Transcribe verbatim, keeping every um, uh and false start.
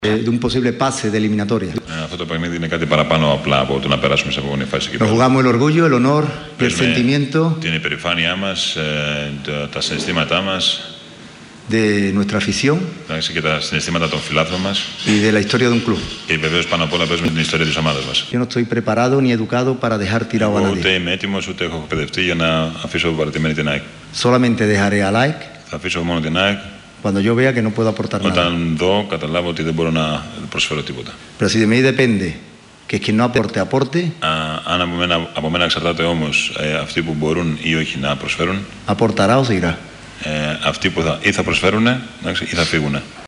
de un posible pase de eliminatoria. Αυτό το παιχνίδι είναι κάτι παραπάνω απλά από το να περάσουμε σε επόμενη φάση. Nos jugamos el orgullo, el honor y el sentimiento την υπερηφάνειά μας, τα συναισθήματά μας, de nuestra afición και τα συναισθήματα των φιλάθλων μας y de la historia de un club. Και βεβαίως πάνω απ' όλα παίζουμε την ιστορία της ομάδας μας. Yo no estoy preparado ni educado para dejar tirado a nadie. Ούτε είμαι έτοιμος, ούτε έχω εκπαιδευτεί για να αφήσω παρατημένη την ΑΕΚ. Solamente dejaré a la A E K Θα αφήσω μόνο την ΑΕΚ cuando yo vea que no puedo aportar nada. όταν δω, καταλάβω ότι δεν μπορώ να προσφέρω τίποτα. Pero si de mí depende que quien no aporte, aporte. Α, αν από μένα, από μένα εξαρτάται όμως ε, αυτοί που μπορούν ή όχι να προσφέρουν, aportará o se irá. Ε, αυτοί που θα, ή θα προσφέρουν ή θα φύγουν.